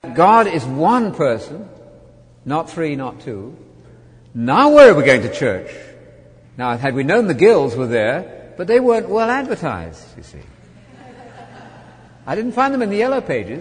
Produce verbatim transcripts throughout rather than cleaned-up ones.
God is one person, not three, not two. Now where are we going to church? Now, had we known the Gills were there, but they weren't well advertised, you see. I didn't find them in the Yellow Pages.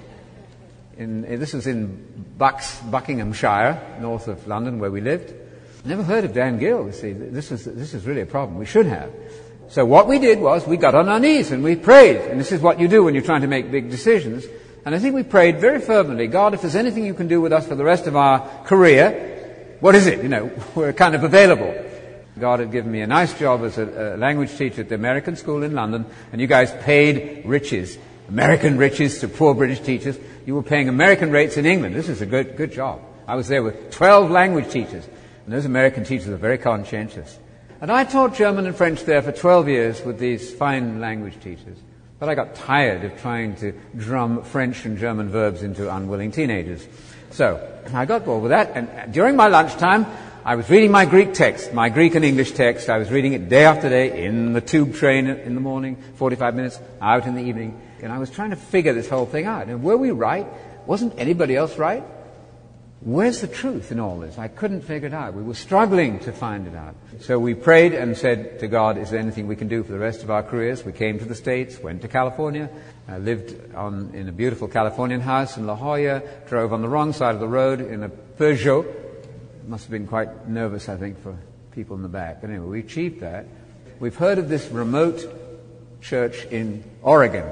In, this was in Bucks, Buckinghamshire, north of London, where we lived. Never heard of Dan Gill, you see. This is, this is really a problem. We should have. So what we did was we got on our knees and we prayed. And this is what you do when you're trying to make big decisions. And I think we prayed very fervently, God, if there's anything you can do with us for the rest of our career, what is it? You know, we're kind of available. God had given me a nice job as a, a language teacher at the American school in London, and you guys paid riches, American riches to poor British teachers. You were paying American rates in England. This is a good, good job. I was there with twelve language teachers, and those American teachers are very conscientious. And I taught German and French there for twelve years with these fine language teachers. But I got tired of trying to drum French and German verbs into unwilling teenagers. So I got bored with that, and during my lunchtime, I was reading my Greek text, my Greek and English text. I was reading it day after day, in the tube train in the morning, forty-five minutes, out in the evening. And I was trying to figure this whole thing out. And were we right? Wasn't anybody else right? Where's the truth in all this? I couldn't figure it out. We were struggling to find it out. So we prayed and said to God, is there anything we can do for the rest of our careers? We came to the States, went to California, uh, lived on, in a beautiful Californian house in La Jolla, drove on the wrong side of the road in a Peugeot. Must have been quite nervous, I think, for people in the back. But anyway, we achieved that. We've heard of this remote church in Oregon.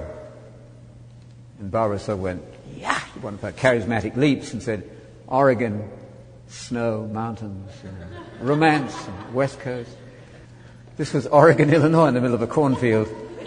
And Barbara so went, yeah, one of her charismatic leaps and said, Oregon, snow, mountains, and romance, and West Coast. This was Oregon, Illinois, in the middle of a cornfield.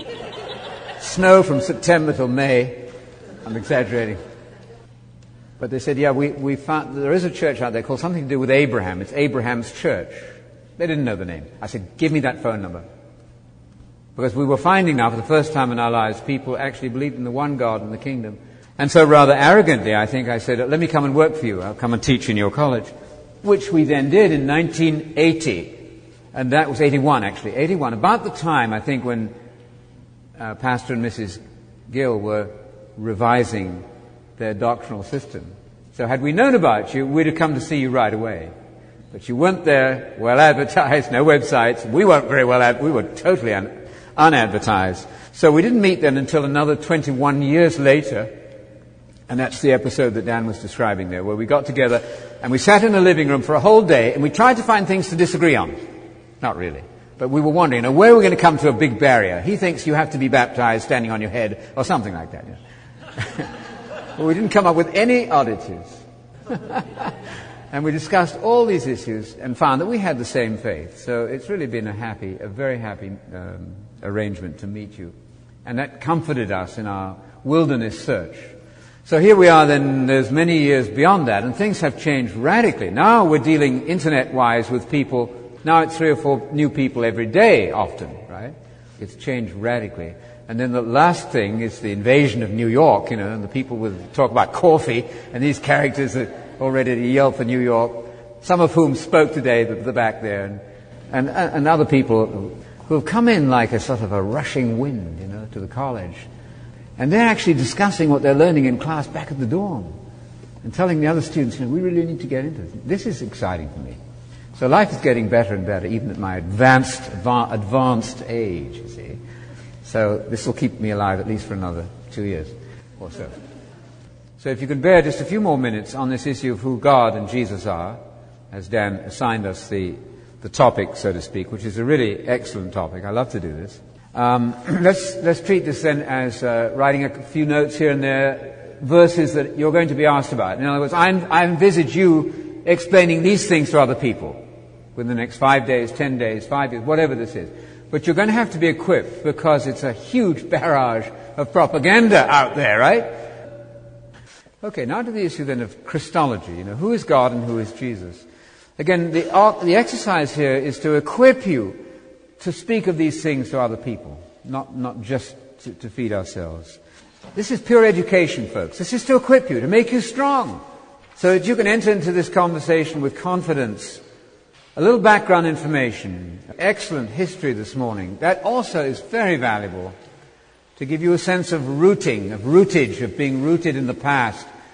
Snow from September till May. I'm exaggerating. But they said, yeah, we, we found there is a church out there called something to do with Abraham. It's Abraham's Church. They didn't know the name. I said, give me that phone number. Because we were finding now for the first time in our lives, people actually believed in the one God in the kingdom. And so rather arrogantly, I think I said, let me come and work for you. I'll come and teach in your college. Which we then did in nineteen eighty. And that was eighty-one, actually. eighty-one. About the time, I think, when uh, Pastor and Missus Gill were revising their doctrinal system. So had we known about you, we'd have come to see you right away. But you weren't there, well advertised, no websites. We weren't very well ad- we were totally un- unadvertised. So we didn't meet then until another twenty-one years later. And that's the episode that Dan was describing there, where we got together and we sat in a living room for a whole day and we tried to find things to disagree on. Not really. But we were wondering, now, where are we going to come to a big barrier? He thinks you have to be baptized standing on your head or something like that. Yeah. Well, we didn't come up with any oddities. And we discussed all these issues and found that we had the same faith. So it's really been a happy, a very happy um, arrangement to meet you. And that comforted us in our wilderness search. So here we are then, there's many years beyond that, and things have changed radically. Now we're dealing internet-wise with people. Now it's three or four new people every day often, right? It's changed radically. And then the last thing is the invasion of New York, you know, and the people will talk about coffee, and these characters are all ready to yell for New York, some of whom spoke today at the back there, and, and, and other people who have come in like a sort of a rushing wind, you know, to the college. And they're actually discussing what they're learning in class back at the dorm and telling the other students, you know, we really need to get into this. This is exciting for me. So life is getting better and better, even at my advanced, adva- advanced age, you see. So this will keep me alive at least for another two years or so. So if you could bear just a few more minutes on this issue of who God and Jesus are, as Dan assigned us the, the topic, so to speak, which is a really excellent topic. I love to do this. Um, let's let's treat this then as uh, writing a few notes here and there, verses that you're going to be asked about. In other words, I, I envisage you explaining these things to other people within the next five days, ten days, five years, whatever this is. But you're going to have to be equipped because it's a huge barrage of propaganda out there, right? Okay, now to the issue then of Christology. You know, who is God and who is Jesus? Again, the the exercise here is to equip you to speak of these things to other people, not not just to, to feed ourselves. This is pure education, folks. This is to equip you, to make you strong, so that you can enter into this conversation with confidence. A little background information, excellent history this morning. That also is very valuable to give you a sense of rooting, of rootage, of being rooted in the past,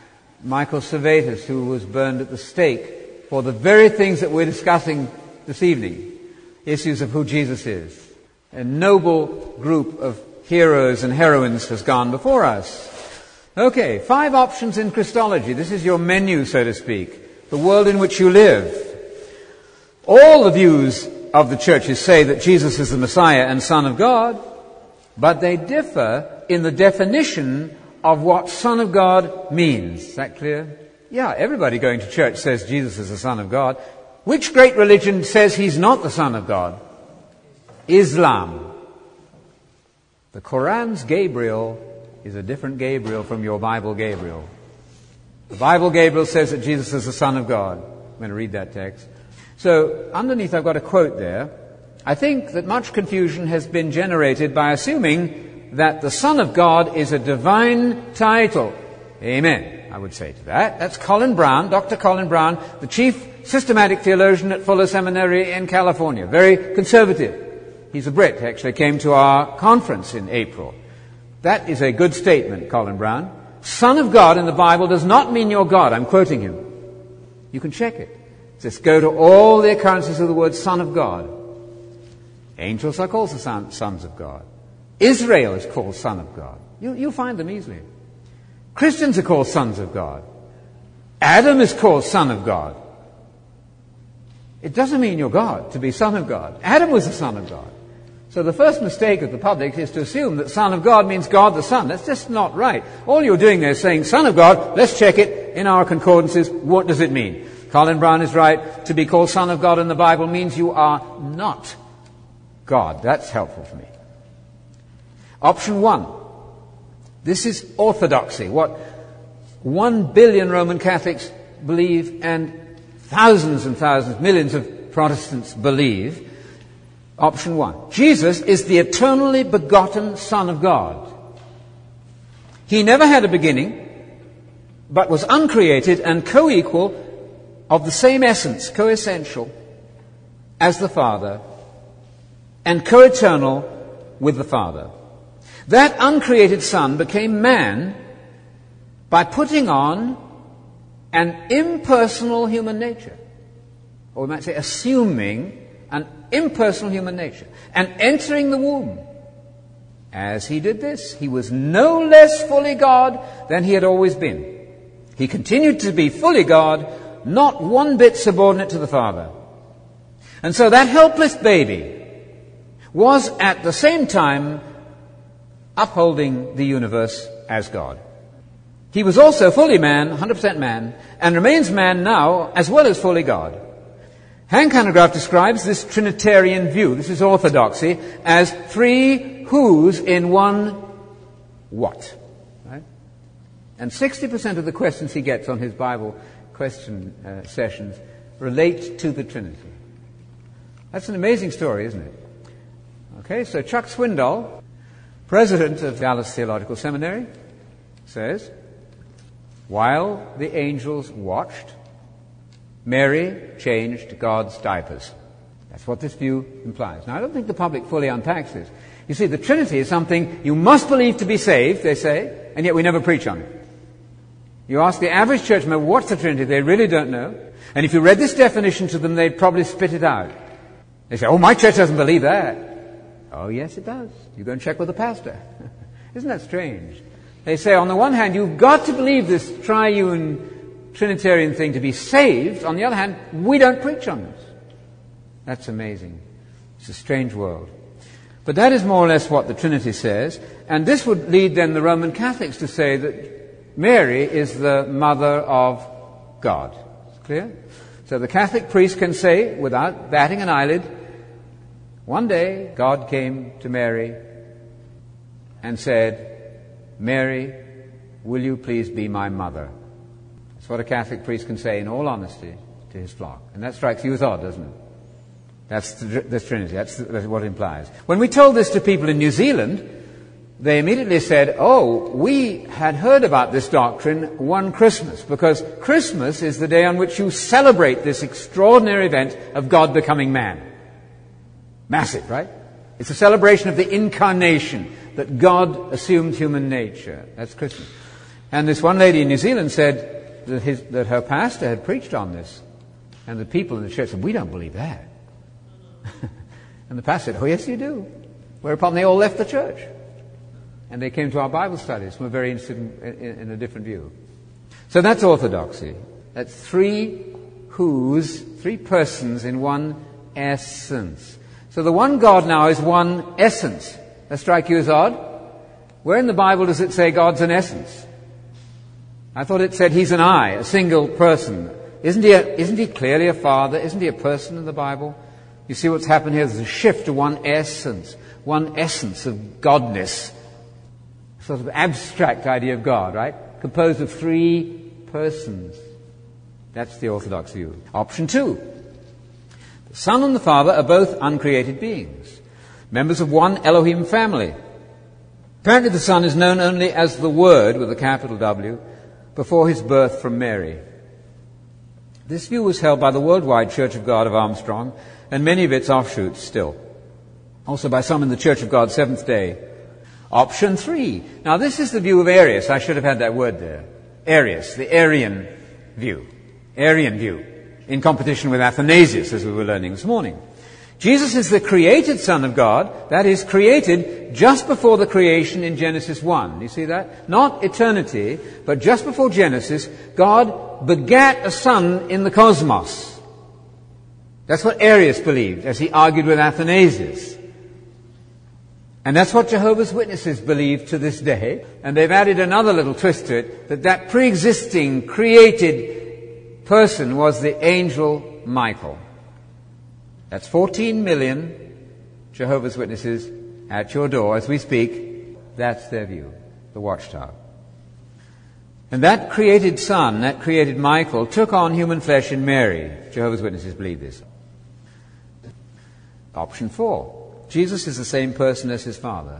Michael Servetus, who was burned at the stake for the very things that we're discussing this evening, issues of who Jesus is. A noble group of heroes and heroines has gone before us. Okay, five options in Christology. This is your menu, so to speak, the world in which you live. All the views of the churches say that Jesus is the Messiah and Son of God, but they differ in the definition of what Son of God means. Is that clear? Yeah, everybody going to church says Jesus is the Son of God. Which great religion says he's not the Son of God? Islam. The Quran's Gabriel is a different Gabriel from your Bible Gabriel. The Bible Gabriel says that Jesus is the Son of God. I'm going to read that text. So, underneath I've got a quote there. I think that much confusion has been generated by assuming that the Son of God is a divine title. Amen, I would say to that. That's Colin Brown, Doctor Colin Brown, the chief systematic theologian at Fuller Seminary in California. Very conservative. He's a Brit, actually came to our conference in April. That is a good statement, Colin Brown. Son of God in the Bible does not mean you're God. I'm quoting him. You can check it. It says, go to all the occurrences of the word Son of God. Angels are called the son, sons of God. Israel is called Son of God. You, you'll find them easily. Christians are called sons of God. Adam is called Son of God. It doesn't mean you're God to be Son of God. Adam was the Son of God. So the first mistake of the public is to assume that Son of God means God the Son. That's just not right. All you're doing there is saying, Son of God, let's check it in our concordances. What does it mean? Colin Brown is right. To be called Son of God in the Bible means you are not God. That's helpful for me. Option one. This is orthodoxy. What one billion Roman Catholics believe and thousands and thousands, millions of Protestants believe. Option one. Jesus is the eternally begotten Son of God. He never had a beginning, but was uncreated and co-equal of the same essence, co-essential, as the Father, and co-eternal with the Father. That uncreated Son became man by putting on an impersonal human nature, or we might say assuming an impersonal human nature, and entering the womb. As he did this, he was no less fully God than he had always been. He continued to be fully God, not one bit subordinate to the Father. And so that helpless baby was at the same time upholding the universe as God. He was also fully man, one hundred percent man, and remains man now as well as fully God. Hank Hanegraaff describes this Trinitarian view, this is orthodoxy, as three who's in one what. Right? And sixty percent of the questions he gets on his Bible question uh, sessions relate to the Trinity. That's an amazing story, isn't it? Okay, so Chuck Swindoll, president of Dallas Theological Seminary, says, while the angels watched, Mary changed God's diapers. That's what this view implies. Now, I don't think the public fully unpacks this. You see, the Trinity is something you must believe to be saved, they say, and yet we never preach on it. You ask the average church member, what's the Trinity? They really don't know. And if you read this definition to them, they'd probably spit it out. They say, oh, my church doesn't believe that. Oh, yes, it does. You go and check with the pastor. Isn't that strange? They say, on the one hand, you've got to believe this triune Trinitarian thing to be saved. On the other hand, we don't preach on this. That's amazing. It's a strange world. But that is more or less what the Trinity says. And this would lead then the Roman Catholics to say that Mary is the mother of God. It's clear? So the Catholic priest can say, without batting an eyelid, one day God came to Mary and said, Mary, will you please be my mother? That's what a Catholic priest can say in all honesty to his flock. And that strikes you as odd, doesn't it? That's the, the Trinity. That's, the, that's what it implies. When we told this to people in New Zealand, they immediately said, oh, we had heard about this doctrine one Christmas, because Christmas is the day on which you celebrate this extraordinary event of God becoming man. Massive, right? It's a celebration of the incarnation, that God assumed human nature. That's Christmas. And this one lady in New Zealand said, that, his, that her pastor had preached on this. And the people in the church said, we don't believe that. And the pastor said, oh, yes, you do. Whereupon they all left the church. And they came to our Bible studies and were very interested in, in, in a different view. So that's orthodoxy. That's three who's, three persons in one essence. So the one God now is one essence. That strike you as odd? Where in the Bible does it say God's an essence? I thought it said he's an I, a single person. Isn't he, a, isn't he clearly a father? Isn't he a person in the Bible? You see what's happened here? There's a shift to one essence. One essence of godness. Sort of abstract idea of God, right? Composed of three persons. That's the orthodox view. Option two. The Son and the Father are both uncreated beings. Members of one Elohim family. Apparently the Son is known only as the Word, with a capital W, before his birth from Mary. This view was held by the Worldwide Church of God of Armstrong and many of its offshoots still. Also by some in the Church of God Seventh Day. Option three. Now this is the view of Arius. I should have had that word there. Arius, the Arian view. Arian view. In competition with Athanasius, as we were learning this morning. Jesus is the created Son of God, that is, created just before the creation in Genesis one. You see that? Not eternity, but just before Genesis, God begat a Son in the cosmos. That's what Arius believed, as he argued with Athanasius. And that's what Jehovah's Witnesses believe to this day. And they've added another little twist to it, that that pre-existing, created person was the angel Michael. That's fourteen million Jehovah's Witnesses at your door as we speak. That's their view, the Watchtower. And that created Son, that created Michael, took on human flesh in Mary. Jehovah's Witnesses believe this. Option four. Jesus is the same person as his Father.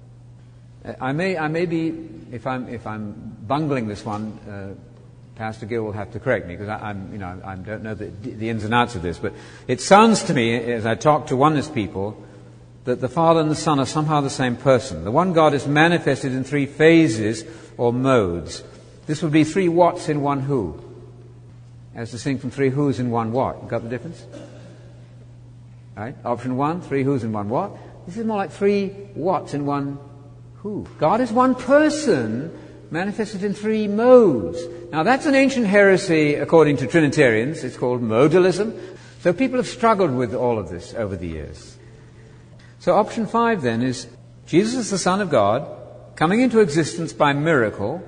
I may, I may be, if I'm, if I'm bungling this one, uh, Pastor Gill will have to correct me because I, I'm, you know, I don't know the, the ins and outs of this. But it sounds to me, as I talk to oneness people, that the Father and the Son are somehow the same person. The one God is manifested in three phases or modes. This would be three whats in one who, as distinct from three who's in one what. Got the difference? Right? Option one, three who's in one what. This is more like three whats in one who. God is one person manifested in three modes. Now that's an ancient heresy according to Trinitarians. It's called modalism. So people have struggled with all of this over the years. So option five then is Jesus is the Son of God coming into existence by miracle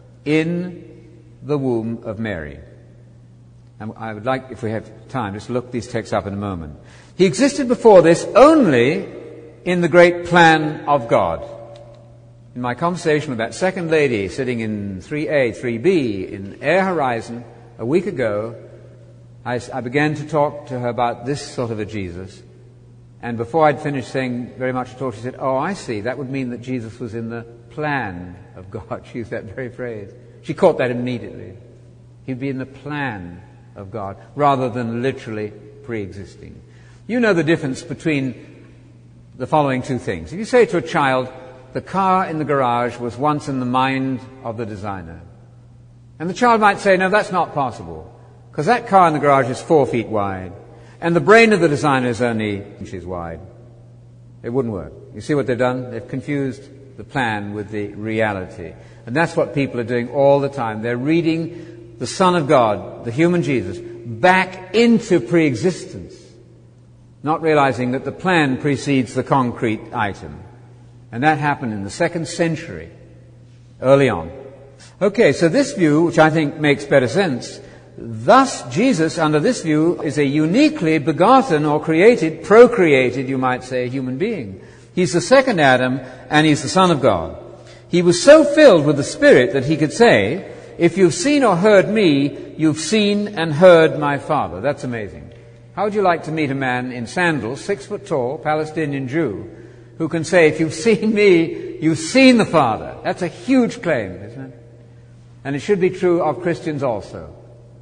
in the womb of Mary. And I would like, if we have time, just look these texts up in a moment. He existed before this only in the great plan of God. In my conversation with that second lady sitting in three A, three B in Air Horizon a week ago, I, I began to talk to her about this sort of a Jesus. And before I'd finished saying very much at all, she said, oh, I see. That would mean that Jesus was in the plan of God. She used that very phrase. She caught that immediately. He'd be in the plan of God rather than literally pre-existing. You know the difference between the following two things. If you say to a child, the car in the garage was once in the mind of the designer. And the child might say, no, that's not possible, because that car in the garage is four feet wide, and the brain of the designer is only inches wide. It wouldn't work. You see what they've done? They've confused the plan with the reality. And that's what people are doing all the time. They're reading the Son of God, the human Jesus, back into pre-existence, not realizing that the plan precedes the concrete item. And that happened in the second century, early on. Okay, so this view, which I think makes better sense, thus Jesus, under this view, is a uniquely begotten or created, procreated, you might say, human being. He's the second Adam, and he's the Son of God. He was so filled with the Spirit that he could say, if you've seen or heard me, you've seen and heard my Father. That's amazing. How would you like to meet a man in sandals, six foot tall, Palestinian Jew, who can say, if you've seen me, you've seen the Father? That's a huge claim, isn't it? And it should be true of Christians also.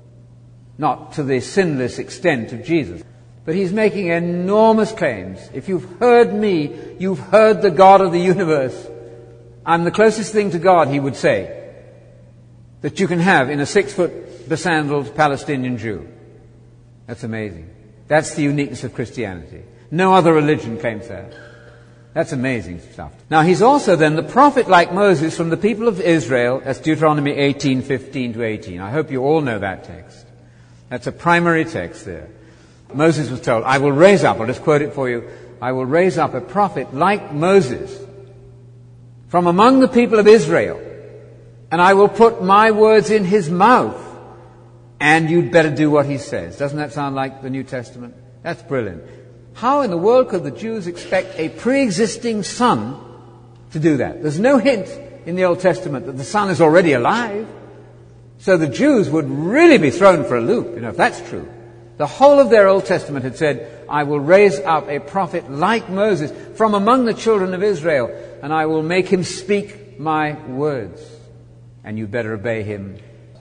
Not to the sinless extent of Jesus. But he's making enormous claims. If you've heard me, you've heard the God of the universe. I'm the closest thing to God, he would say. that you can have in a six-foot besandaled Palestinian Jew. That's amazing. That's the uniqueness of Christianity. No other religion claims that. That's amazing stuff. Now, he's also then the prophet like Moses from the people of Israel. That's Deuteronomy eighteen, fifteen to eighteen. I hope you all know that text. That's a primary text there. Moses was told, I will raise up, I'll just quote it for you, I will raise up a prophet like Moses from among the people of Israel, and I will put my words in his mouth, and you'd better do what he says. Doesn't that sound like the New Testament? That's brilliant. How in the world could the Jews expect a pre-existing son to do that? There's no hint in the Old Testament that the son is already alive. So the Jews would really be thrown for a loop, you know, if that's true. The whole of their Old Testament had said, I will raise up a prophet like Moses from among the children of Israel, and I will make him speak my words, and you better obey him.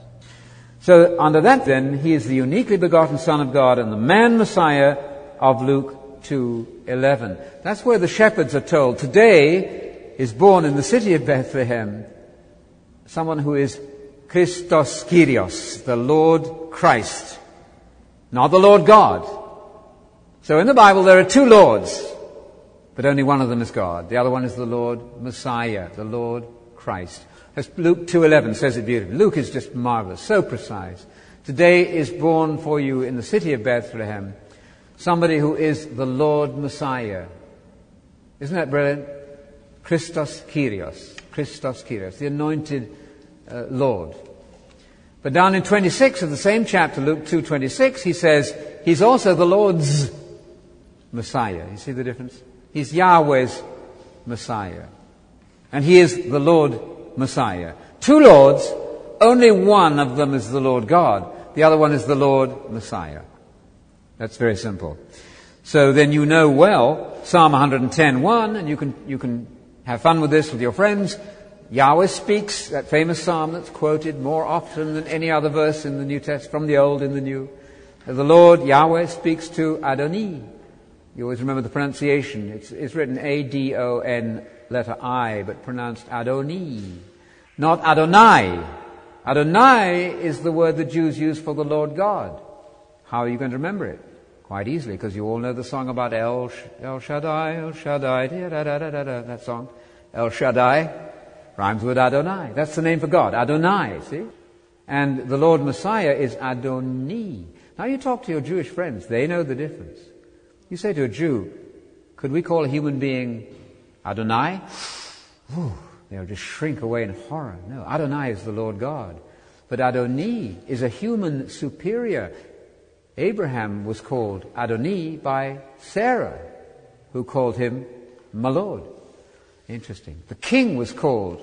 So under that then, he is the uniquely begotten Son of God and the man Messiah of Luke two eleven. That's where the shepherds are told, today is born in the city of Bethlehem someone who is Christos Kyrios, the Lord Christ, not the Lord God. So in the Bible there are two Lords, but only one of them is God. The other one is the Lord Messiah, the Lord Christ. As Luke two eleven says it beautifully. Luke is just marvelous, so precise. Today is born for you in the city of Bethlehem somebody who is the Lord Messiah. Isn't that brilliant? Christos Kyrios. Christos Kyrios, the anointed uh, Lord. But down in twenty-six of the same chapter, Luke two twenty-six, he says, he's also the Lord's Messiah. You see the difference? He's Yahweh's Messiah. And he is the Lord Messiah. Two Lords, only one of them is the Lord God. The other one is the Lord Messiah. That's very simple. So then you know well Psalm one ten one, and you can you can have fun with this with your friends. Yahweh speaks, that famous psalm that's quoted more often than any other verse in the New Testament, from the Old in the New. The Lord, Yahweh, speaks to Adoni. You always remember the pronunciation. It's, it's written A D O N letter I, but pronounced Adoni, not Adonai. Adonai is the word the Jews use for the Lord God. How are you going to remember it? Quite easily, because you all know the song about El, El Shaddai, El Shaddai, da, da, da, da, da, that song. El Shaddai rhymes with Adonai. That's the name for God, Adonai, see? And the Lord Messiah is Adoni. Now you talk to your Jewish friends, they know the difference. You say to a Jew, could we call a human being Adonai? Ooh, they'll just shrink away in horror. No, Adonai is the Lord God. But Adoni is a human superior. Abraham was called Adoni by Sarah, who called him my Lord. Interesting. The king was called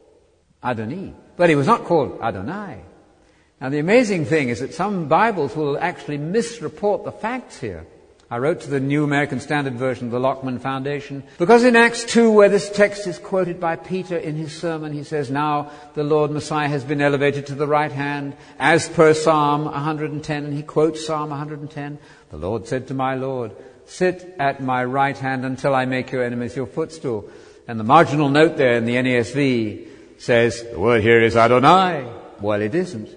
Adoni, but he was not called Adonai. Now the amazing thing is that some Bibles will actually misreport the facts here. I wrote to the New American Standard Version of the Lockman Foundation, because in Acts two, where this text is quoted by Peter in his sermon, he says, now the Lord Messiah has been elevated to the right hand, as per Psalm one ten. He quotes Psalm one ten. The Lord said to my Lord, sit at my right hand until I make your enemies your footstool. And the marginal note there in the N A S V says, the word here is Adonai. Well, it isn't.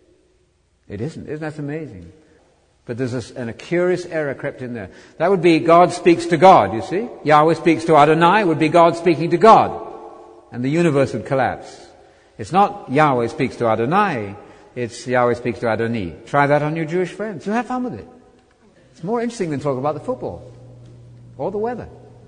It isn't. Isn't that amazing? But there's a, and a curious error crept in there. That would be God speaks to God, you see. Yahweh speaks to Adonai would be God speaking to God. And the universe would collapse. It's not Yahweh speaks to Adonai, it's Yahweh speaks to Adoni. Try that on your Jewish friends. You'll have fun with it. It's more interesting than talking about the football or the weather.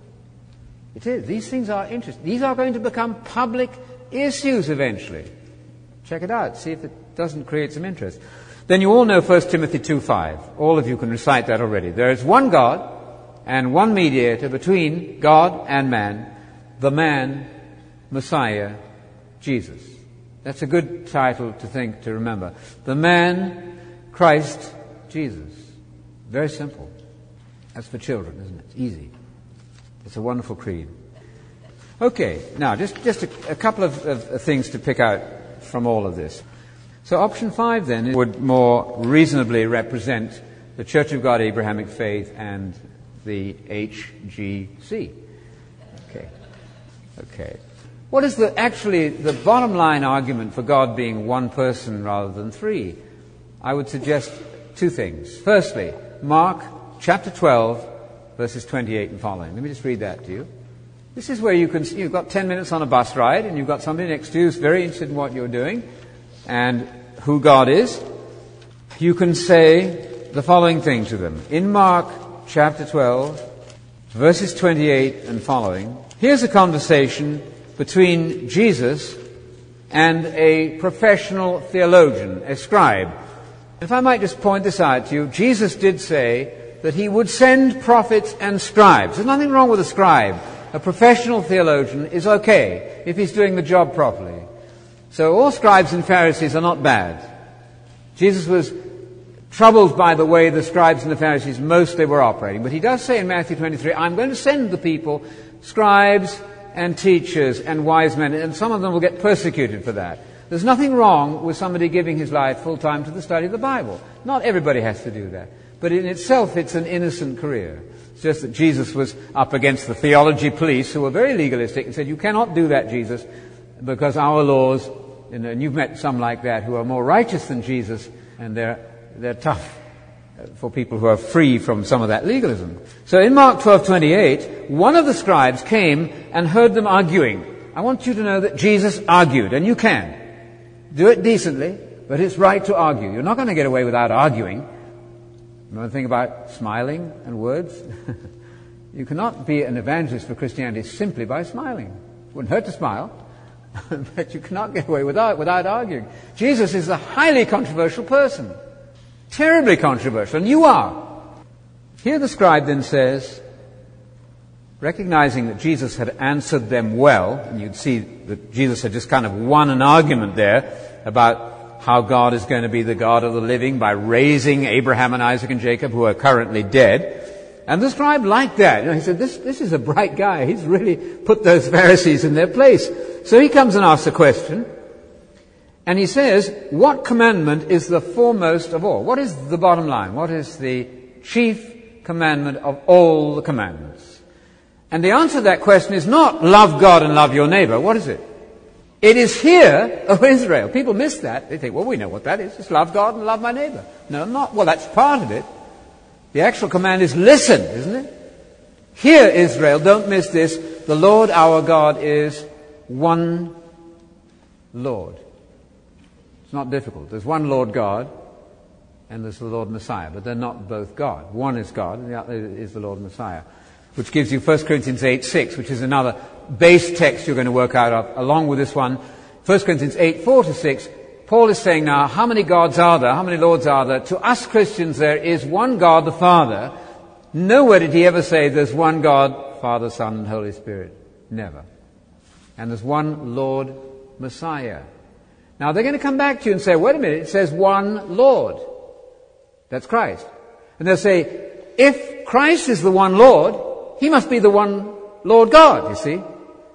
It is. These things are interesting. These are going to become public issues eventually. Check it out. See if it doesn't create some interest. Then you all know First Timothy two five. All of you can recite that already. There is one God and one mediator between God and man, the man, Messiah, Jesus. That's a good title to think, to remember. The man, Christ, Jesus. Very simple. That's for children, isn't it? It's easy. It's a wonderful creed. Okay, now just, just a, a couple of, of things to pick out from all of this. So option five then would more reasonably represent the Church of God Abrahamic faith and the H G C. Okay. Okay. What is the actually the bottom line argument for God being one person rather than three? I would suggest two things. Firstly, Mark chapter twelve, verses twenty-eight and following. Let me just read that to you. This is where you can, you've got ten minutes on a bus ride and you've got somebody next to you who's very interested in what you're doing and who God is. You can say the following thing to them. In Mark chapter twelve, verses twenty-eight and following, here's a conversation between Jesus and a professional theologian, a scribe. If I might just point this out to you, Jesus did say that he would send prophets and scribes. There's nothing wrong with a scribe. A professional theologian is okay if he's doing the job properly. So all scribes and Pharisees are not bad. Jesus was troubled by the way the scribes and the Pharisees mostly were operating. But he does say in Matthew twenty-three, I'm going to send the people, scribes and teachers and wise men, and some of them will get persecuted for that. There's nothing wrong with somebody giving his life full time to the study of the Bible. Not everybody has to do that. But in itself, it's an innocent career. It's just that Jesus was up against the theology police who were very legalistic and said, you cannot do that, Jesus, because our laws, and you've met some like that who are more righteous than Jesus, and they're, they're tough for people who are free from some of that legalism. So in Mark twelve twenty-eight, one of the scribes came and heard them arguing. I want you to know that Jesus argued, and you can. Do it decently, but it's right to argue. You're not going to get away without arguing. Another thing about smiling and words. You cannot be an evangelist for Christianity simply by smiling. It wouldn't hurt to smile, but you cannot get away without, without arguing. Jesus is a highly controversial person. Terribly controversial, and you are. Here the scribe then says, recognizing that Jesus had answered them well, and you'd see that Jesus had just kind of won an argument there about how God is going to be the God of the living by raising Abraham and Isaac and Jacob, who are currently dead. And the scribe liked that. You know, he said, this, this is a bright guy. He's really put those Pharisees in their place. So he comes and asks a question. And he says, what commandment is the foremost of all? What is the bottom line? What is the chief commandment of all the commandments? And the answer to that question is not love God and love your neighbor. What is it? It is hear, O Israel. People miss that. They think, well, we know what that is. It's love God and love my neighbor. No, not. Well, that's part of it. The actual command is listen, isn't it? Hear, Israel. Don't miss this. The Lord our God is one Lord. It's not difficult. There's one Lord God and there's the Lord Messiah, but they're not both God. One is God and the other is the Lord Messiah, which gives you First Corinthians eight six, which is another base text you're going to work out of, along with this one. First Corinthians eight four to six, Paul is saying now, how many gods are there? How many lords are there? To us Christians there is one God, the Father. Nowhere did he ever say there's one God, Father, Son, and Holy Spirit. Never. And there's one Lord Messiah. Now they're going to come back to you and say, wait a minute, it says one Lord. That's Christ. And they'll say, if Christ is the one Lord, he must be the one Lord God, you see.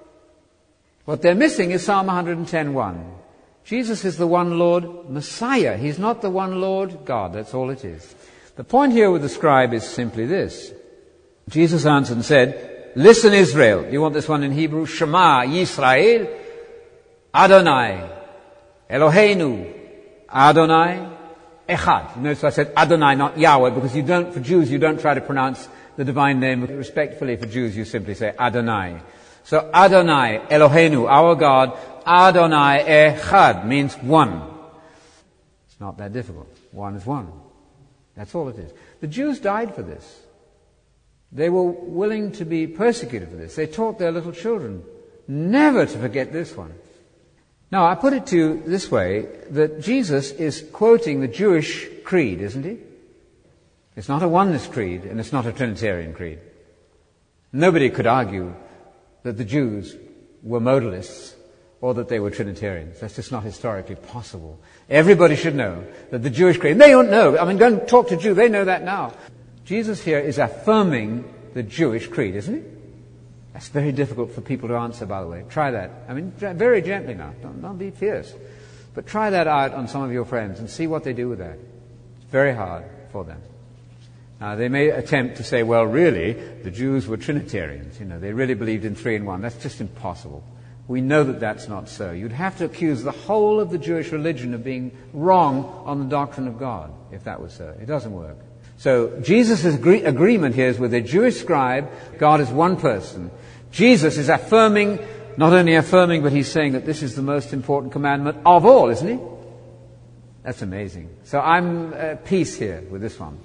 What they're missing is Psalm one ten one. Jesus is the one Lord Messiah. He's not the one Lord God. That's all it is. The point here with the scribe is simply this. Jesus answered and said, listen, Israel. You want this one in Hebrew? Shema Yisrael, Adonai, Eloheinu, Adonai, Echad. Notice I said Adonai, not Yahweh, because you don't, for Jews, you don't try to pronounce the divine name respectfully. For Jews, you simply say Adonai. So Adonai, Eloheinu, our God, Adonai Echad means one. It's not that difficult. One is one. That's all it is. The Jews died for this. They were willing to be persecuted for this. They taught their little children never to forget this one. Now, I put it to you this way, that Jesus is quoting the Jewish creed, isn't he? It's not a oneness creed, and it's not a Trinitarian creed. Nobody could argue that the Jews were modalists or that they were Trinitarians. That's just not historically possible. Everybody should know that the Jewish creed, they don't know. I mean, go and talk to a Jew, they know that now. Jesus here is affirming the Jewish creed, isn't he? That's very difficult for people to answer, by the way. Try that. I mean, very gently now. Don't, don't be fierce. But try that out on some of your friends and see what they do with that. It's very hard for them. Now, they may attempt to say, well, really, the Jews were Trinitarians. You know, they really believed in three in one. That's just impossible. We know that that's not so. You'd have to accuse the whole of the Jewish religion of being wrong on the doctrine of God, if that was so. It doesn't work. So Jesus' agree- agreement here is with a Jewish scribe. God is one person. Jesus is affirming, not only affirming, but he's saying that this is the most important commandment of all, isn't he? That's amazing. So I'm at peace here with this one.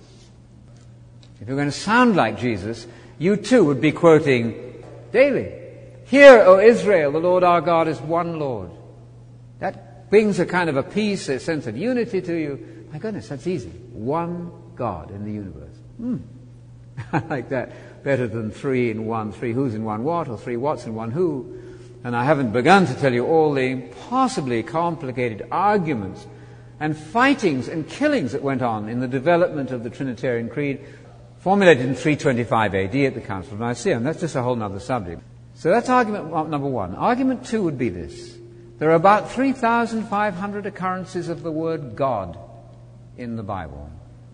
If you're going to sound like Jesus, you too would be quoting daily. Hear, O Israel, the Lord our God is one Lord. That brings a kind of a peace, a sense of unity to you. My goodness, that's easy. One God in the universe. Hmm. I like that better than three in one, three who's in one what, or three what's in one who. And I haven't begun to tell you all the impossibly complicated arguments and fightings and killings that went on in the development of the Trinitarian Creed, formulated in three twenty-five A D at the Council of Nicaea. And that's just a whole other subject. So that's argument number one. Argument two would be this. There are about three thousand five hundred occurrences of the word God in the Bible.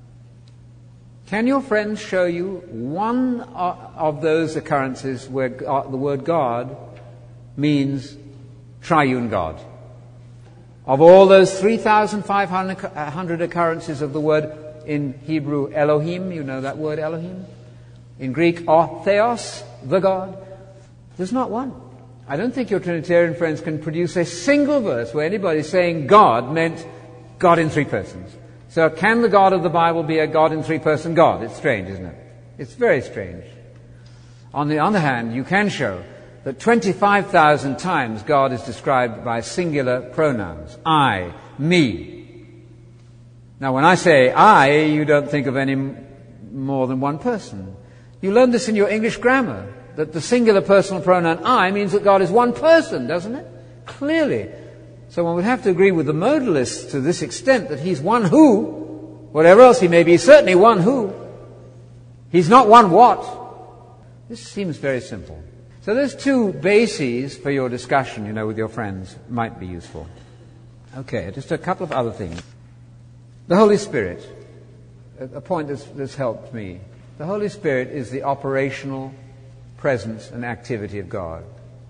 Can your friends show you one of those occurrences where God, the word God means triune God? Of all those three thousand five hundred occurrences of the word in Hebrew Elohim, you know that word Elohim? In Greek, o theos, the God. There's not one. I don't think your Trinitarian friends can produce a single verse where anybody's saying God meant God in three persons. So can the God of the Bible be a God in three-person God? It's strange, isn't it? It's very strange. On the other hand, you can show that twenty-five thousand times God is described by singular pronouns. I, me. Now, when I say I, you don't think of any more than one person. You learned this in your English grammar, that the singular personal pronoun I means that God is one person, doesn't it? Clearly. So one would have to agree with the modalists to this extent that he's one who, whatever else he may be, certainly one who. He's not one what. This seems very simple. So there's two bases for your discussion, you know, with your friends. Might be useful. Okay, just a couple of other things. The Holy Spirit, a point that's, that's helped me. The Holy Spirit is the operational presence and activity of God.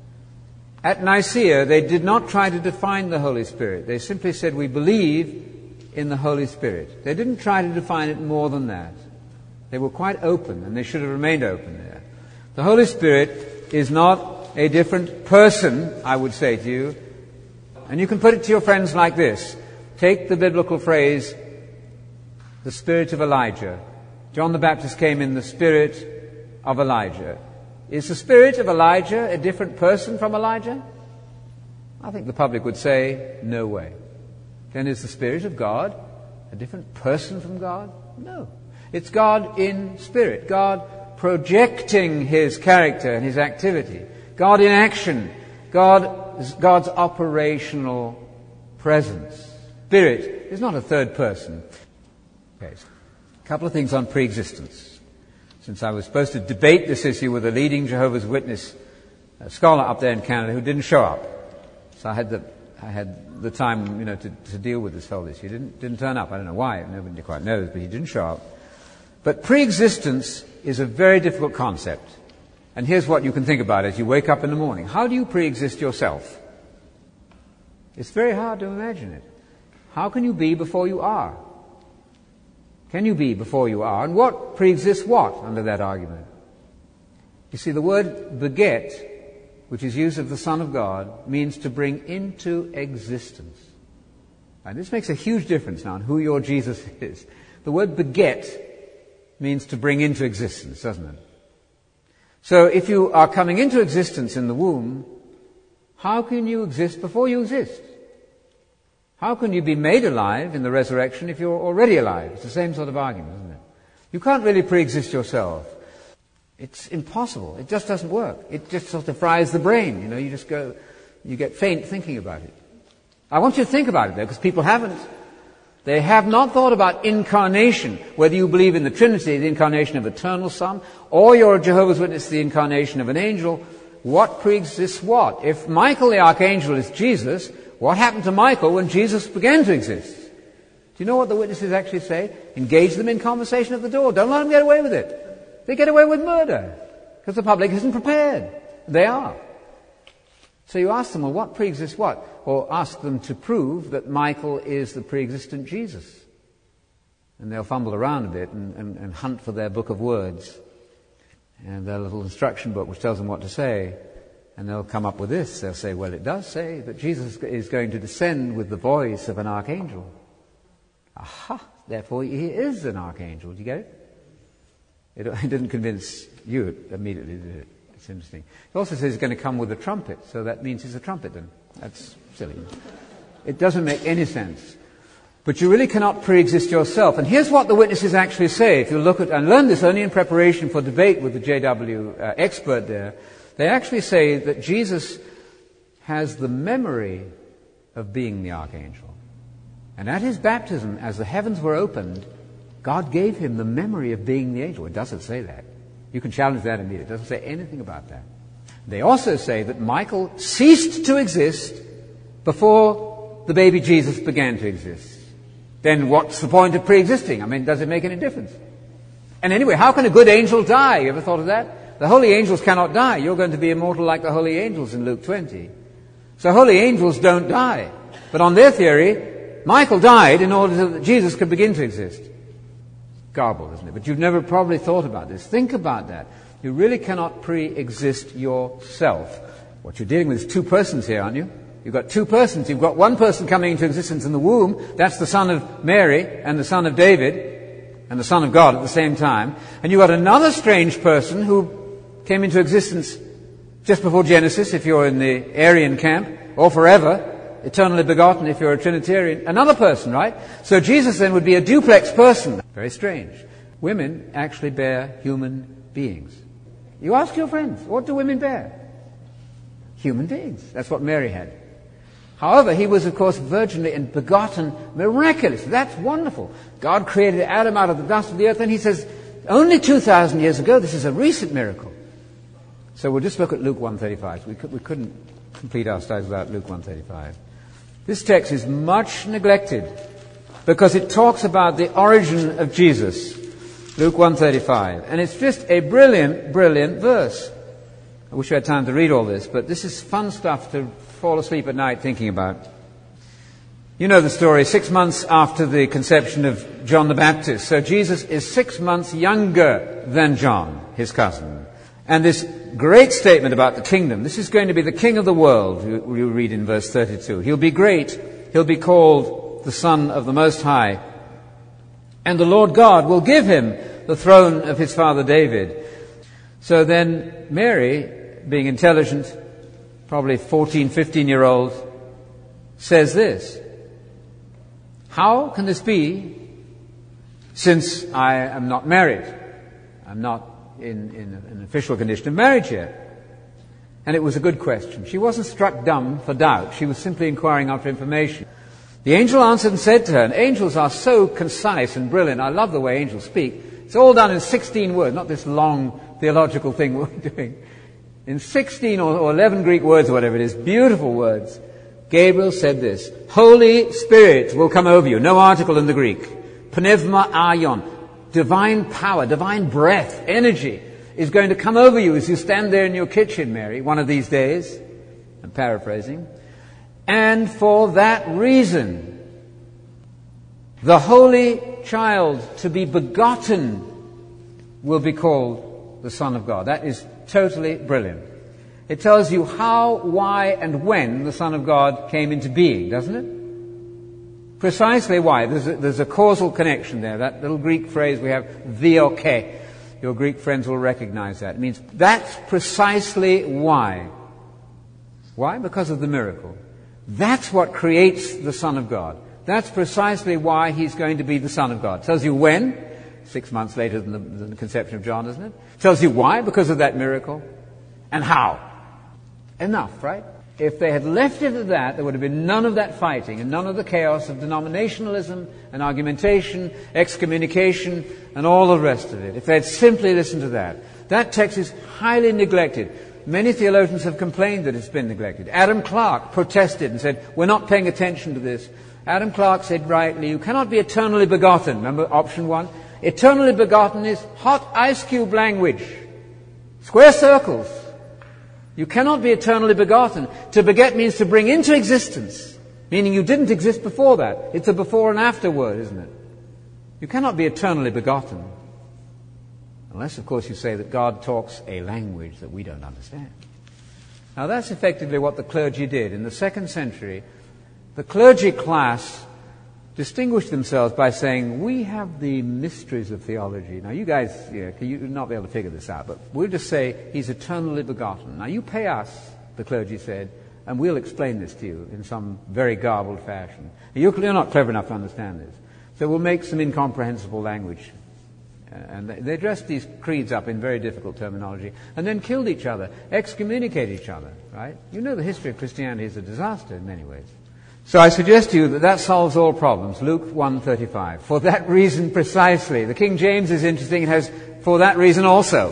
At Nicaea, they did not try to define the Holy Spirit. They simply said, we believe in the Holy Spirit. They didn't try to define it more than that. They were quite open, and they should have remained open there. The Holy Spirit is not a different person, I would say to you. And you can put it to your friends like this. Take the biblical phrase, the spirit of Elijah. John the Baptist came in the spirit of Elijah. Is the spirit of Elijah a different person from Elijah? I think the public would say, no way. Then is the Spirit of God a different person from God? No. It's God in spirit. God projecting His character and His activity. God in action. God, God's operational presence. Spirit is not a third person. Okay. A couple of things on pre-existence. Since I was supposed to debate this issue with a leading Jehovah's Witness uh, scholar up there in Canada who didn't show up. So I had the I had the time, you know, to, to deal with this whole issue. He didn't didn't turn up. I don't know why. Nobody quite knows, but he didn't show up. But pre-existence is a very difficult concept. And here's what you can think about as you wake up in the morning. How do you pre-exist yourself? It's very hard to imagine it. How can you be before you are? Can you be before you are? And what pre-exists what under that argument? You see, the word beget, which is used of the Son of God, means to bring into existence. And this makes a huge difference now in who your Jesus is. The word beget means to bring into existence, doesn't it? So if you are coming into existence in the womb, how can you exist before you exist? How can you be made alive in the resurrection if you're already alive? It's the same sort of argument, isn't it? You can't really pre-exist yourself. It's impossible. It just doesn't work. It just sort of fries the brain. You know, you just go, you get faint thinking about it. I want you to think about it, though, because people haven't. They have not thought about incarnation, whether you believe in the Trinity, the incarnation of eternal Son, or you're a Jehovah's Witness, the incarnation of an angel. What pre-exists what? If Michael the Archangel is Jesus, what happened to Michael when Jesus began to exist? Do you know what the witnesses actually say? Engage them in conversation at the door. Don't let them get away with it. They get away with murder because the public isn't prepared. They are. So you ask them, well, what pre-exists what? Or ask them to prove that Michael is the pre-existent Jesus. And they'll fumble around a bit and, and, and hunt for their book of words and their little instruction book which tells them what to say. And they'll come up with this. They'll say, well, it does say that Jesus is going to descend with the voice of an archangel. Aha! Therefore, he is an archangel. Do you get it? It, it didn't convince you immediately, did it? It's interesting. It also says he's going to come with a trumpet, so that means he's a trumpet then. That's silly. It doesn't make any sense. But you really cannot pre-exist yourself. And here's what the witnesses actually say. If you look at, and learn this only in preparation for debate with the J W uh, expert there, they actually say that Jesus has the memory of being the archangel. And at his baptism, as the heavens were opened, God gave him the memory of being the angel. It doesn't say that. You can challenge that immediately. It doesn't say anything about that. They also say that Michael ceased to exist before the baby Jesus began to exist. Then what's the point of pre-existing? I mean, does it make any difference? And anyway, how can a good angel die? You ever thought of that? The holy angels cannot die. You're going to be immortal like the holy angels in Luke twenty. So holy angels don't die. But on their theory, Michael died in order that Jesus could begin to exist. Garbled, isn't it? But you've never probably thought about this. Think about that. You really cannot pre-exist yourself. What you're dealing with is two persons here, aren't you? You've got two persons. You've got one person coming into existence in the womb. That's the son of Mary and the son of David and the son of God at the same time. And you've got another strange person who came into existence just before Genesis, if you're in the Arian camp, or forever, eternally begotten if you're a Trinitarian. Another person, right? So Jesus then would be a duplex person. Very strange. Women actually bear human beings. You ask your friends, what do women bear? Human beings. That's what Mary had. However, he was, of course, virginally and begotten miraculously. That's wonderful. God created Adam out of the dust of the earth, and he says, only two thousand years ago, this is a recent miracle. So we'll just look at Luke one thirty-five. We, could, we couldn't complete our studies without Luke one thirty-five. This text is much neglected because it talks about the origin of Jesus. Luke one thirty-five. And it's just a brilliant, brilliant verse. I wish I had time to read all this, but this is fun stuff to fall asleep at night thinking about. You know the story, six months after the conception of John the Baptist. So Jesus is six months younger than John, his cousin. And this great statement about the kingdom, this is going to be the king of the world, you, you read in verse thirty-two. He'll be great, he'll be called the Son of the Most High. And the Lord God will give him the throne of his father David. So then Mary, being intelligent, probably fourteen, fifteen-year-old, says this: how can this be since I am not married? I'm not in, in an official condition of marriage yet. And it was a good question. She wasn't struck dumb for doubt. She was simply inquiring after information. The angel answered and said to her, and angels are so concise and brilliant. I love the way angels speak. It's all done in sixteen words, not this long theological thing we're doing. In sixteen or eleven Greek words or whatever it is, beautiful words. Gabriel said this: Holy Spirit will come over you. No article in the Greek. Pneuma aion. Divine power, divine breath, energy is going to come over you as you stand there in your kitchen, Mary, one of these days. I'm paraphrasing. And for that reason, the holy child to be begotten will be called the Son of God. That is totally brilliant. It tells you how, why, and when the Son of God came into being, doesn't it? Precisely why. There's a, there's a causal connection there. That little Greek phrase we have, dioke. Your Greek friends will recognize that. It means that's precisely why. Why? Because of the miracle. That's what creates the Son of God. That's precisely why he's going to be the Son of God. Tells you when. Six months later than the, than the conception of John, isn't it? Tells you why, because of that miracle. And how. Enough, right? If they had left it at that, there would have been none of that fighting and none of the chaos of denominationalism and argumentation, excommunication, and all the rest of it. If they had simply listened to that. That text is highly neglected. Many theologians have complained that it's been neglected. Adam Clarke protested and said, we're not paying attention to this. Adam Clarke said rightly, you cannot be eternally begotten. Remember option one? Eternally begotten is hot ice cube language. Square circles. You cannot be eternally begotten. To beget means to bring into existence, meaning you didn't exist before that. It's a before and after word, isn't it? You cannot be eternally begotten. Unless, of course, you say that God talks a language that we don't understand. Now, that's effectively what the clergy did. In the second century, the clergy class distinguished themselves by saying, we have the mysteries of theology. Now, you guys, you know, you'll not be able to figure this out, but we'll just say he's eternally begotten. Now, you pay us, the clergy said, and we'll explain this to you in some very garbled fashion. You're not clever enough to understand this. So we'll make some incomprehensible language. And they dressed these creeds up in very difficult terminology and then killed each other, excommunicated each other, right? You know the history of Christianity is a disaster in many ways. So I suggest to you that that solves all problems. Luke one thirty-five. For that reason precisely. The King James is interesting. It has for that reason also.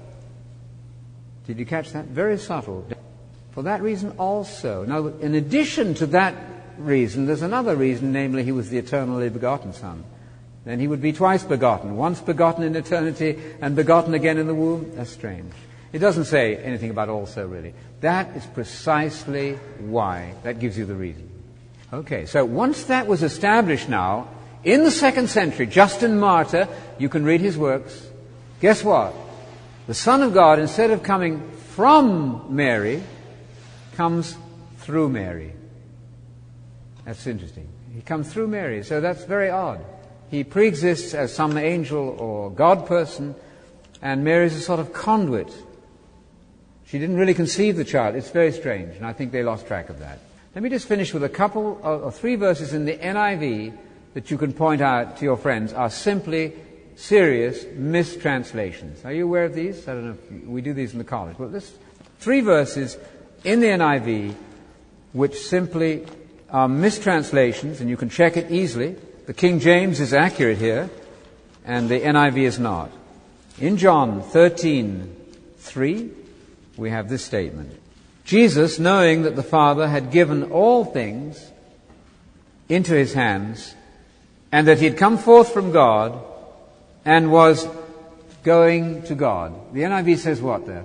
Did you catch that? Very subtle. For that reason also. Now, in addition to that reason, there's another reason, namely he was the eternally begotten Son. Then he would be twice begotten. Once begotten in eternity and begotten again in the womb. That's strange. It doesn't say anything about also, really. That is precisely why. That gives you the reason. Okay, so once that was established now, in the second century, Justin Martyr, you can read his works. Guess what? The Son of God, instead of coming from Mary, comes through Mary. That's interesting. He comes through Mary, so that's very odd. He pre-exists as some angel or God person, and Mary is a sort of conduit. She didn't really conceive the child. It's very strange, and I think they lost track of that. Let me just finish with a couple or three verses in the N I V that you can point out to your friends are simply serious mistranslations. Are you aware of these? I don't know if we do these in the college. Well, there's three verses in the N I V which simply are mistranslations, and you can check it easily. The King James is accurate here, and the N I V is not. In John thirteen three, we have this statement. Jesus, knowing that the Father had given all things into his hands, and that he had come forth from God, and was going to God. The N I V says what there?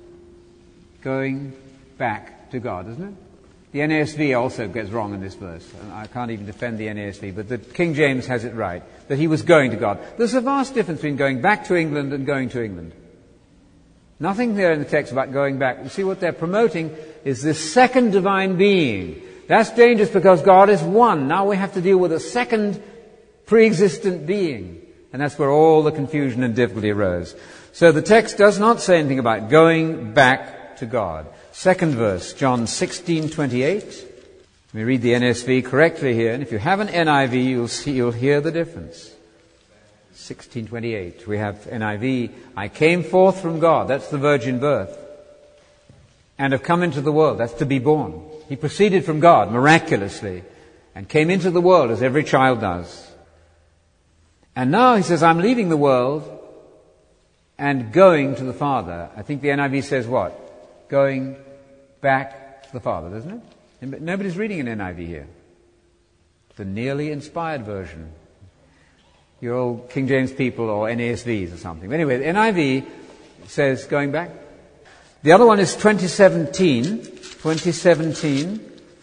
Going back to God, doesn't it? The N A S V also gets wrong in this verse. And I can't even defend the N A S V, but the King James has it right, that he was going to God. There's a vast difference between going back to England and going to England. Nothing there in the text about going back. You see, what they're promoting is this second divine being. That's dangerous because God is one. Now we have to deal with a second pre-existent being. And that's where all the confusion and difficulty arose. So the text does not say anything about going back to God. Second verse, John sixteen twenty-eight. Let me read the N A S V correctly here. And if you have an N I V, you'll see, you'll hear the difference. sixteen twenty-eight. We have N I V. I came forth from God. That's the virgin birth. And have come into the world. That's to be born. He proceeded from God miraculously and came into the world as every child does. And now he says, I'm leaving the world and going to the Father. I think the N I V says what? Going back to the Father, doesn't it? Nobody's reading an N I V here. The nearly inspired version. Your old King James people or N A S Vs or something. But anyway, the N I V says going back. The other one is twenty seventeen. twenty seventeen.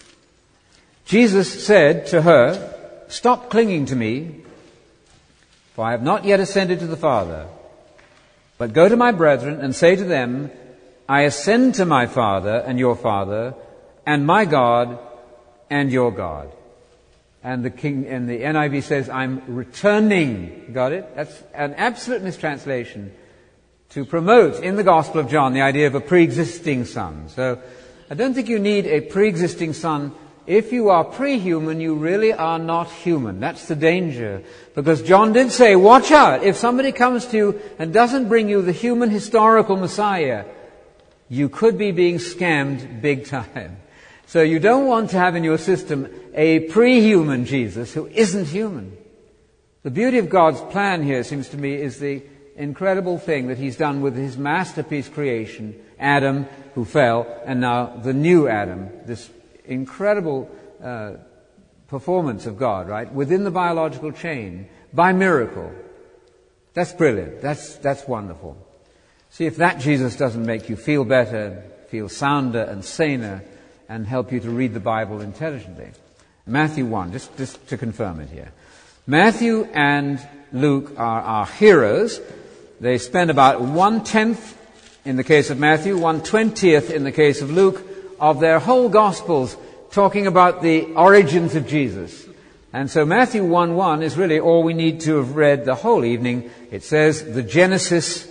Jesus said to her, stop clinging to me, for I have not yet ascended to the Father. But go to my brethren and say to them, I ascend to my Father and your Father, and my God and your God. And the King and the N I V says, I'm returning. Got it? That's an absolute mistranslation to promote in the Gospel of John the idea of a pre-existing Son. So I don't think you need a pre-existing Son. If you are pre-human, you really are not human. That's the danger. Because John did say, watch out. If somebody comes to you and doesn't bring you the human historical Messiah, you could be being scammed big time. So you don't want to have in your system a pre-human Jesus who isn't human. The beauty of God's plan here, seems to me, is the incredible thing that he's done with his masterpiece creation, Adam, who fell, and now the new Adam, this incredible uh, performance of God, right, within the biological chain, by miracle. That's brilliant. That's, that's wonderful. See if that Jesus doesn't make you feel better, feel sounder and saner and help you to read the Bible intelligently. Matthew one, just, just to confirm it here. Matthew and Luke are our heroes. They spend about one-tenth in the case of Matthew, one-twentieth in the case of Luke, of their whole Gospels talking about the origins of Jesus. And so Matthew one one is really all we need to have read the whole evening. It says, the genesis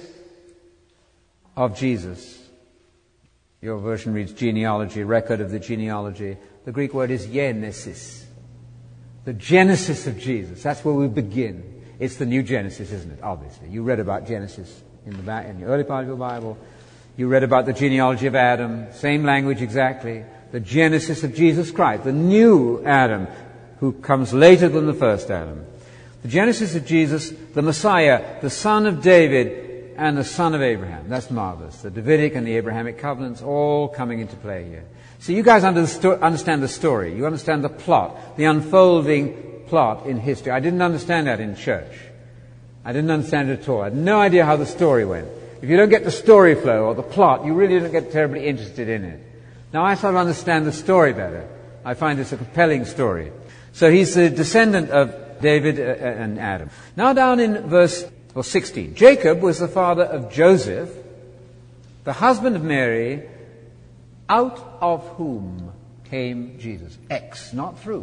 of Jesus. Your version reads genealogy, record of the genealogy. The Greek word is genesis. The genesis of Jesus. That's where we begin. It's the new Genesis, isn't it? Obviously. You read about Genesis in the back, in the early part of your Bible. You read about the genealogy of Adam. Same language exactly. The genesis of Jesus Christ. The new Adam, who comes later than the first Adam. The genesis of Jesus, the Messiah, the son of David, and the son of Abraham. That's marvelous. The Davidic and the Abrahamic covenants all coming into play here. So you guys understand the story. You understand the plot, the unfolding plot in history. I didn't understand that in church. I didn't understand it at all. I had no idea how the story went. If you don't get the story flow or the plot, you really don't get terribly interested in it. Now I sort of understand the story better. I find this a compelling story. So he's the descendant of David and Adam. Now down in verse or sixteen. Jacob was the father of Joseph, the husband of Mary, out of whom came Jesus. X, not through.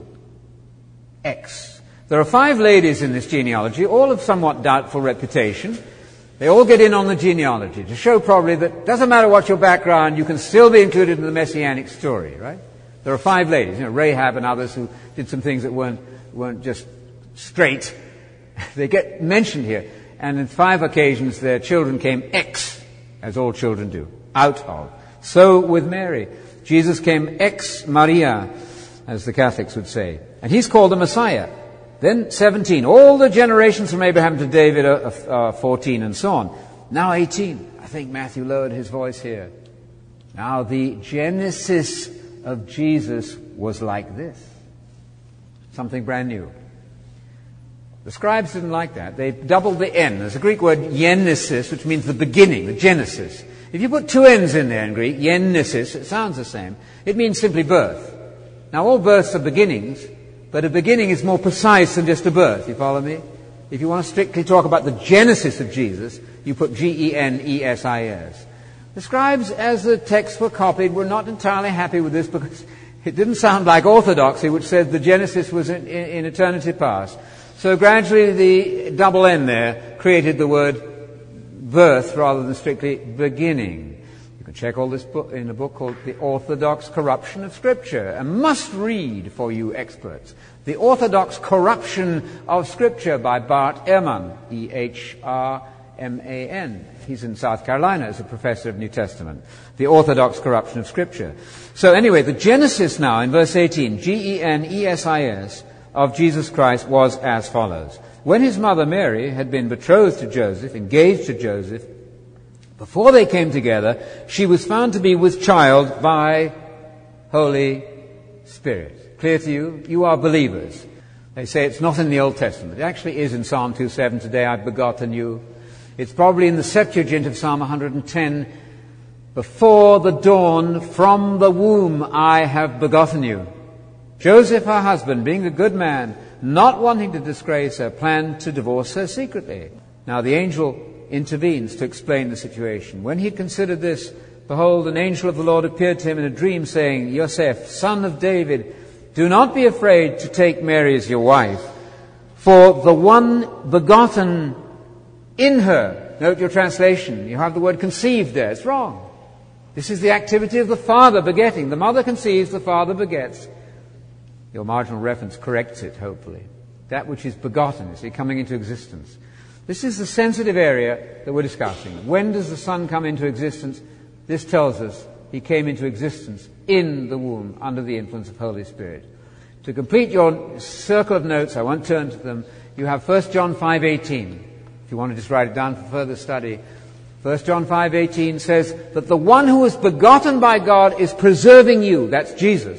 X. There are five ladies in this genealogy, all of somewhat doubtful reputation. They all get in on the genealogy to show probably that it doesn't matter what your background, you can still be included in the Messianic story, right? There are five ladies, you know, Rahab and others who did some things that weren't, weren't just straight. They get mentioned here. And in five occasions their children came ex, as all children do, out of. So with Mary. Jesus came ex Maria, as the Catholics would say. And he's called the Messiah. Then seventeen. All the generations from Abraham to David are, are fourteen and so on. Now eighteen. I think Matthew lowered his voice here. Now the genesis of Jesus was like this. Something brand new. The scribes didn't like that. They doubled the N. There's a Greek word genesis, which means the beginning, the genesis. If you put two N's in there in Greek, genesis, it sounds the same. It means simply birth. Now all births are beginnings, but a beginning is more precise than just a birth. You follow me? If you want to strictly talk about the genesis of Jesus, you put G E N E S I S. The scribes, as the texts were copied, were not entirely happy with this because it didn't sound like orthodoxy, which said the genesis was in, in, in eternity past. So gradually the double N there created the word birth rather than strictly beginning. You can check all this book in a book called The Orthodox Corruption of Scripture, a must read for you experts. The Orthodox Corruption of Scripture by Bart Ehrman, E H R M A N. He's in South Carolina as a professor of New Testament. The Orthodox Corruption of Scripture. So anyway, the genesis now in verse eighteen, G E N E S I S, of Jesus Christ was as follows. When his mother Mary had been betrothed to Joseph, engaged to Joseph, before they came together, she was found to be with child by Holy Spirit. Clear to you? You are believers. They say it's not in the Old Testament. It actually is in Psalm two seven, today I've begotten you. It's probably in the Septuagint of Psalm one hundred ten, before the dawn, from the womb I have begotten you. Joseph, her husband, being a good man, not wanting to disgrace her, planned to divorce her secretly. Now the angel intervenes to explain the situation. When he considered this, behold, an angel of the Lord appeared to him in a dream, saying, Joseph, son of David, do not be afraid to take Mary as your wife, for the one begotten in her. Note your translation. You have the word conceived there. It's wrong. This is the activity of the father begetting. The mother conceives, the father begets. Your marginal reference corrects it, hopefully. That which is begotten, you see, coming into existence. This is the sensitive area that we're discussing. When does the Son come into existence? This tells us he came into existence in the womb under the influence of Holy Spirit. To complete your circle of notes, I won't turn to them, you have First John five eighteen. If you want to just write it down for further study. First John five eighteen says that the one who is begotten by God is preserving you. That's Jesus.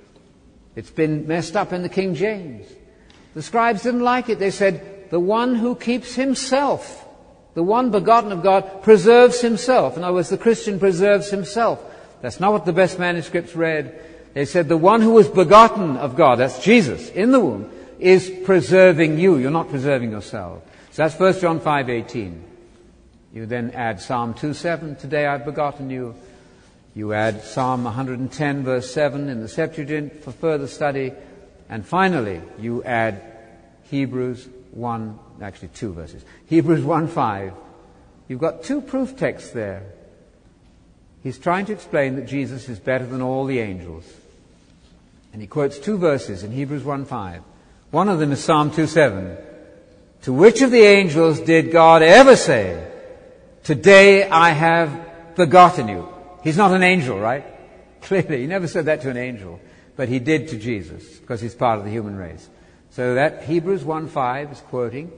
It's been messed up in the King James. The scribes didn't like it. They said, the one who keeps himself, the one begotten of God, preserves himself. In other words, the Christian preserves himself. That's not what the best manuscripts read. They said the one who was begotten of God, that's Jesus, in the womb, is preserving you. You're not preserving yourself. So that's First John five eighteen. You then add Psalm two seven, today I've begotten you. You add Psalm one hundred ten verse seven in the Septuagint for further study. And finally, you add Hebrews one, actually two verses. Hebrews one five. You've got two proof texts there. He's trying to explain that Jesus is better than all the angels. And he quotes two verses in Hebrews one five. One of them is Psalm two seven. To which of the angels did God ever say, today I have begotten you? He's not an angel, right? Clearly, he never said that to an angel. But he did to Jesus, because he's part of the human race. So that Hebrews one five is quoting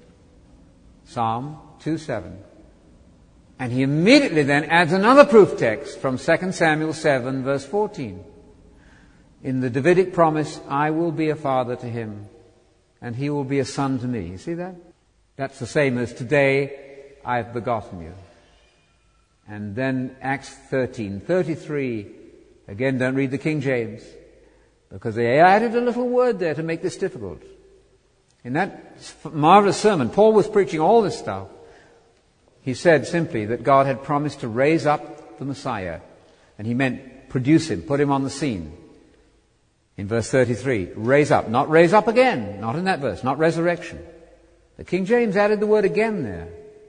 Psalm two seven. And he immediately then adds another proof text from Second Samuel seven verse fourteen. In the Davidic promise, I will be a father to him, and he will be a son to me. You see that? That's the same as today I have begotten you. And then Acts thirteen thirty-three. Again, don't read the King James, because they added a little word there to make this difficult. In that marvelous sermon, Paul was preaching all this stuff. He said simply that God had promised to raise up the Messiah, and he meant produce him, put him on the scene. In verse thirty-three, raise up, not raise up again, not in that verse, not resurrection. The King James added the word again there.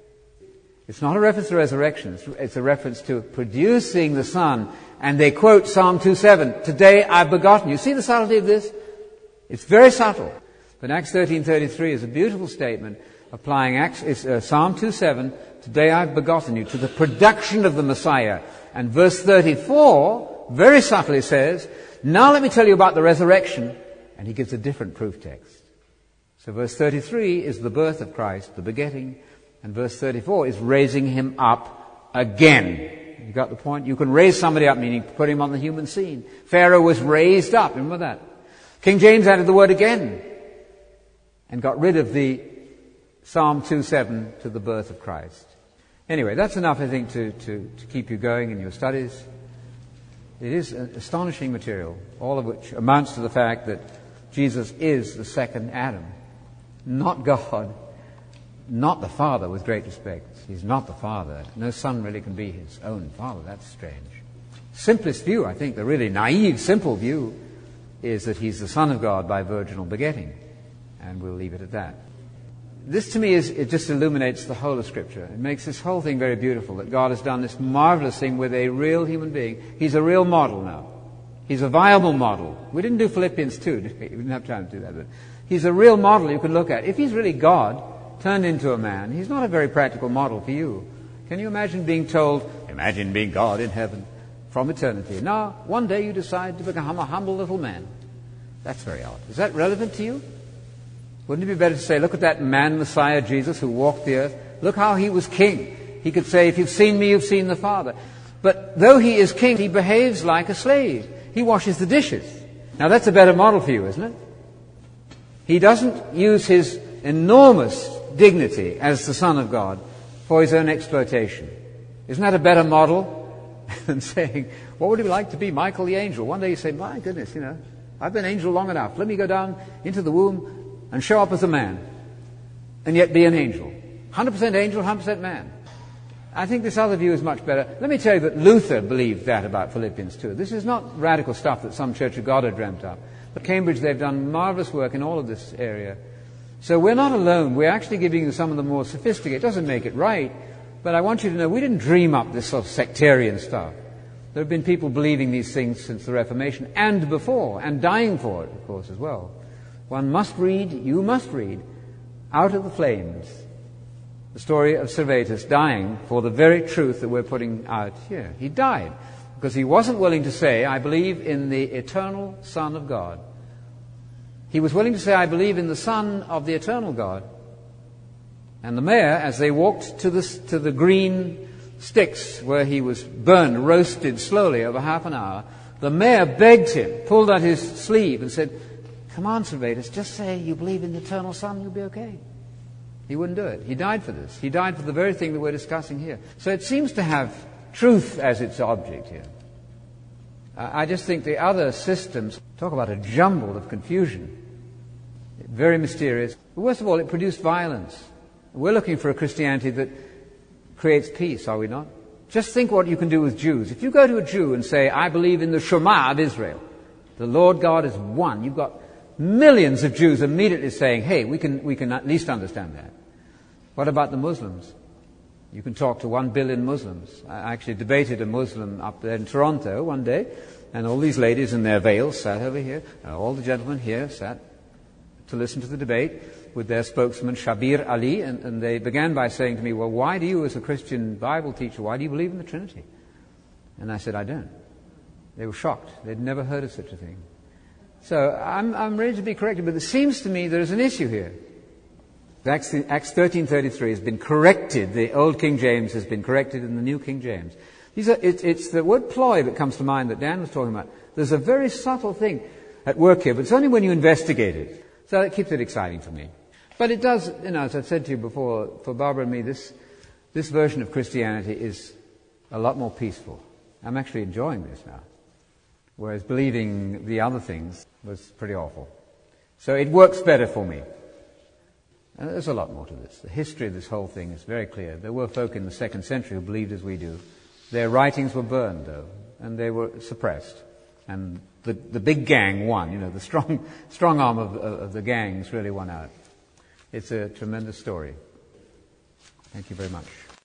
It's not a reference to resurrection, it's, it's a reference to producing the Son. And they quote Psalm two seven, today I've begotten you. See the subtlety of this? It's very subtle. But Acts thirteen thirty-three is a beautiful statement applying Acts, it's, uh, Psalm two seven, today I've begotten you, to the production of the Messiah. And verse thirty-four very subtly says, now let me tell you about the resurrection. And he gives a different proof text. So verse thirty-three is the birth of Christ, the begetting. And verse thirty-four is raising him up again. You got the point? You can raise somebody up, meaning put him on the human scene. Pharaoh was raised up. Remember that? King James added the word again and got rid of the Psalm two seven to the birth of Christ. Anyway, that's enough, I think, to, to, to keep you going in your studies. It is astonishing material, all of which amounts to the fact that Jesus is the second Adam, not God, not the Father, with great respect. He's not the Father. No son really can be his own father. That's strange. Simplest view, I think, the really naive, simple view, is that he's the Son of God by virginal begetting. And we'll leave it at that. This to me is, it just illuminates the whole of Scripture. It makes this whole thing very beautiful, that God has done this marvelous thing with a real human being. He's a real model now. He's a viable model. We didn't do Philippians two, did we? We didn't have time to do that. But he's a real model you can look at. If he's really God, turned into a man, he's not a very practical model for you. Can you imagine being told, imagine being God in heaven from eternity. Now, one day you decide to become a humble little man. That's very odd. Is that relevant to you? Wouldn't it be better to say, look at that man Messiah Jesus who walked the earth. Look how he was king. He could say, if you've seen me, you've seen the Father. But though he is king, he behaves like a slave. He washes the dishes. Now that's a better model for you, isn't it? He doesn't use his enormous dignity as the Son of God for his own exploitation. Isn't that a better model than saying, what would it be like to be Michael the angel? One day you say, my goodness, you know, I've been angel long enough. Let me go down into the womb and show up as a man, and yet be an angel. one hundred percent angel, one hundred percent man. I think this other view is much better. Let me tell you that Luther believed that about Philippians two. This is not radical stuff that some Church of God had dreamt up. At Cambridge, they've done marvelous work in all of this area. So we're not alone. We're actually giving you some of the more sophisticated. It doesn't make it right, but I want you to know we didn't dream up this sort of sectarian stuff. There have been people believing these things since the Reformation and before, and dying for it, of course, as well. One must read, you must read, Out of the Flames, the story of Servetus dying for the very truth that we're putting out here. He died because he wasn't willing to say, I believe in the eternal Son of God. He was willing to say, I believe in the Son of the eternal God. And the mayor, as they walked to the, to the green sticks where he was burned, roasted slowly over half an hour, the mayor begged him, pulled out his sleeve and said, come on, Servetus, just say you believe in the eternal Son, you'll be okay. He wouldn't do it. He died for this. He died for the very thing that we're discussing here. So it seems to have truth as its object here. I just think the other systems, talk about a jumble of confusion. Very mysterious. But worst of all, it produced violence. We're looking for a Christianity that creates peace, are we not? Just think what you can do with Jews. If you go to a Jew and say, I believe in the Shema of Israel, the Lord God is one, you've got millions of Jews immediately saying, hey, we can, we can at least understand that. What about the Muslims? You can talk to one billion Muslims. I actually debated a Muslim up there in Toronto one day, and all these ladies in their veils sat over here, and all the gentlemen here sat to listen to the debate with their spokesman, Shabir Ali, and, and they began by saying to me, well, why do you, as a Christian Bible teacher, why do you believe in the Trinity? And I said, I don't. They were shocked. They'd never heard of such a thing. So I'm, I'm ready to be corrected, but it seems to me there's an issue here. Acts, Acts thirteen thirty-three has been corrected. The Old King James has been corrected in the New King James. These are, it, it's the word ploy that comes to mind that Dan was talking about. There's a very subtle thing at work here, but it's only when you investigate it. So it keeps it exciting for me. But it does, you know, as I've said to you before, for Barbara and me, this, this version of Christianity is a lot more peaceful. I'm actually enjoying this now. Whereas believing the other things was pretty awful. So it works better for me. And there's a lot more to this. The history of this whole thing is very clear. There were folk in the second century who believed as we do. Their writings were burned, though, and they were suppressed. And the, the big gang won. You know, the strong, strong arm of, of the gangs really won out. It's a tremendous story. Thank you very much.